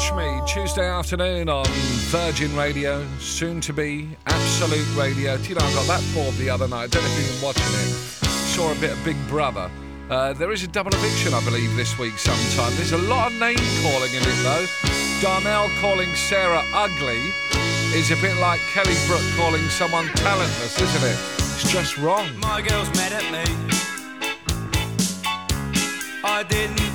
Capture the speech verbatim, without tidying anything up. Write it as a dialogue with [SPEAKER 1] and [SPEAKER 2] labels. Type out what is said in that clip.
[SPEAKER 1] Watch Me, Tuesday afternoon on Virgin Radio, soon to be Absolute Radio. Do you know, I got that bored the other night. I don't know if you've been watching it. Saw a bit of Big Brother. Uh, there is a double eviction, I believe, this week sometime. There's a lot of name calling in it, though. Darnell calling Sarah ugly is a bit like Kelly Brook calling someone talentless, isn't it? It's just wrong.
[SPEAKER 2] My girl's mad at me. I didn't